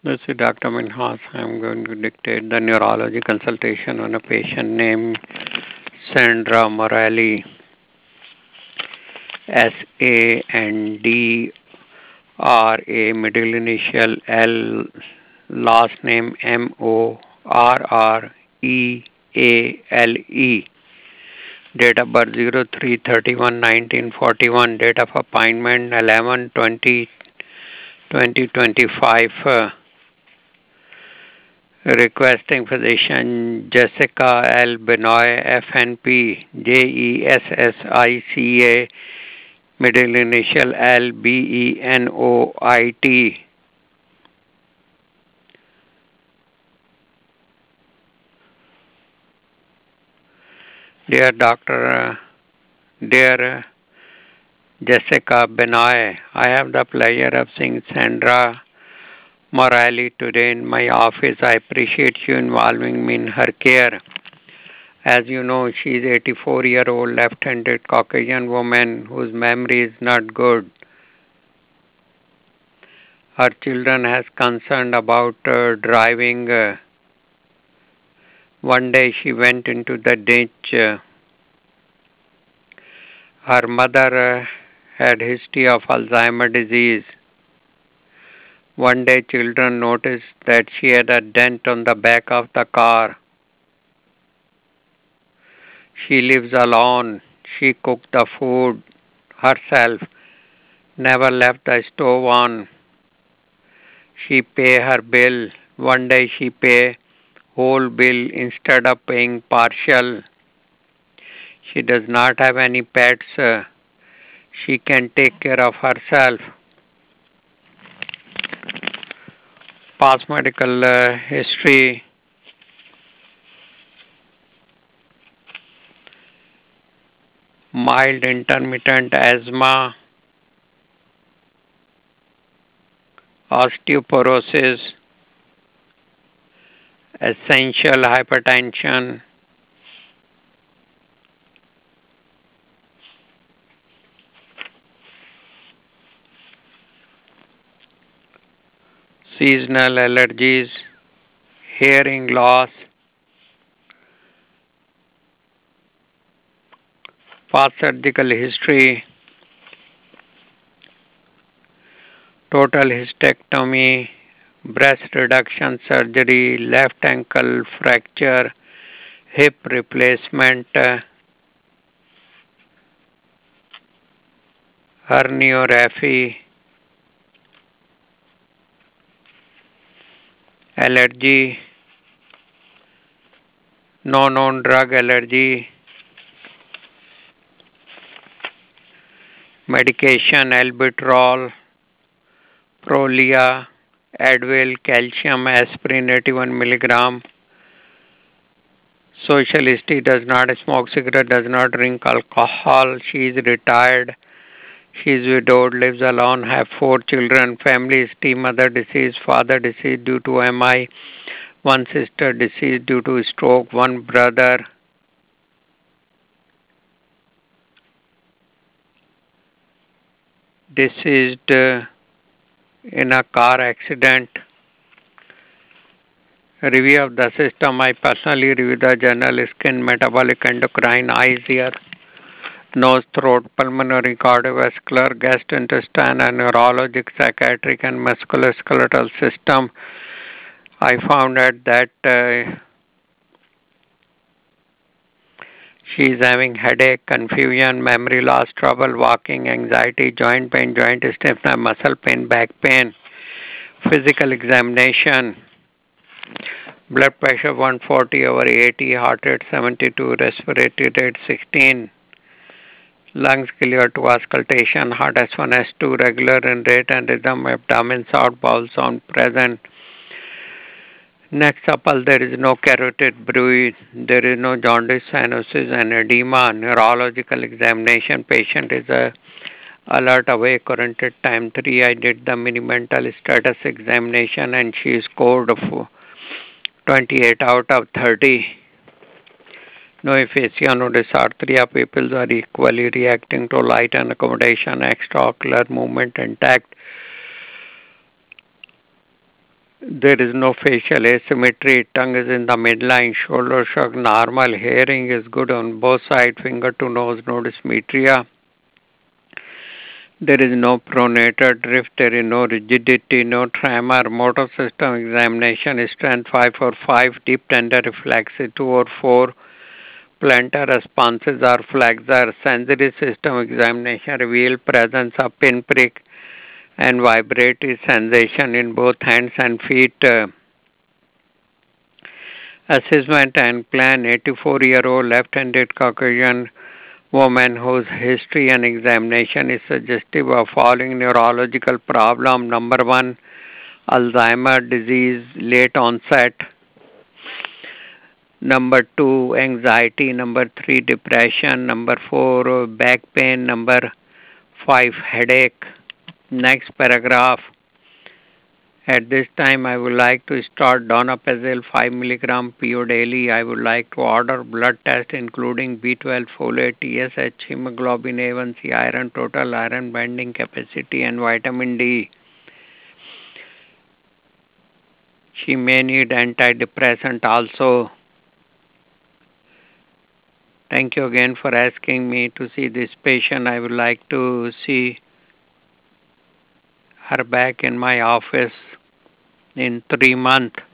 This is Dr. Minhas. I'm going to dictate the neurology consultation on a patient named Sandra Morelli, Sandra, middle initial L, last name Morreale. Date of birth 03/31/1941. Date of appointment 11/20/2025. Requesting physician Jessica L. Benoit, FNP, JESSICA, middle initial L, BENOIT. Dear Jessica Benoit, I have the pleasure of seeing Sandra Morelli today in my office. I appreciate you involving me in her care. As you know, she is 84-year-old left-handed Caucasian woman whose memory is not good. Her children has concern about driving. One day she went into the ditch. Her mother had history of Alzheimer's disease. One day children noticed that she had a dent on the back of the car. She lives alone. She cooked the food herself, never left the stove on. She pay her bill. One day she pay whole bill instead of paying partial. She does not have any pets. She can take care of herself. Past medical history. Mild intermittent asthma, osteoporosis, essential hypertension, seasonal allergies, hearing loss, past surgical history, total hysterectomy, breast reduction surgery, left ankle fracture, hip replacement, herniorrhaphy, allergy, no known drug allergy, medication albuterol, Prolia, Advil, calcium, aspirin 81 milligram. Social history: does not smoke cigarette, does not drink alcohol. She is retired. She is widowed, lives alone, have 4 children. Family history: mother deceased, father deceased due to MI, one sister deceased due to stroke, one brother deceased in a car accident. Review of the system: I personally review the journal skin, metabolic, endocrine, eyes, ear, nose, throat, pulmonary, cardiovascular, gastrointestinal, and neurologic, psychiatric, and musculoskeletal system. I found out that she is having headache, confusion, memory loss, trouble walking, anxiety, joint pain, joint stiffness, muscle pain, back pain. Physical examination: blood pressure 140/80, heart rate 72, respiratory rate 16, lungs clear to auscultation, heart S1, S2 regular in rate and rhythm, abdomen sound, bowel sound present. Next supple, there is no carotid bruit, there is no jaundice, cyanosis, and edema. Neurological examination: patient is alert, awake, current at time 3. I did the mini mental status examination and she scored 28 out of 30. No aphasia, no dysarthria. Pupils are equally reacting to light and accommodation. Extraocular movement intact. There is no facial asymmetry. Tongue is in the midline. Shoulder shrug normal. Hearing is good on both sides. Finger to nose. No dysmetria. There is no pronator drift. There is no rigidity. No tremor. Motor system examination. Strength 5 or 5. Deep tender reflexes 2 or 4. Plantar responses are flexor. Sensory system examination reveal presence of pinprick and vibratory sensation in both hands and feet. Assessment and plan 84-year-old left-handed Caucasian woman whose history and examination is suggestive of following neurological problem. Number 1, Alzheimer's disease, late onset. Number 2, anxiety. Number 3, depression. Number 4, back pain. Number 5, headache. Next paragraph. At this time, I would like to start donepezil 5 milligram PO daily. I would like to order blood test including B12, folate, TSH, hemoglobin A1C, iron, total iron binding capacity, and vitamin D. She may need antidepressant also. Thank you again for asking me to see this patient. I would like to see her back in my office in 3 months.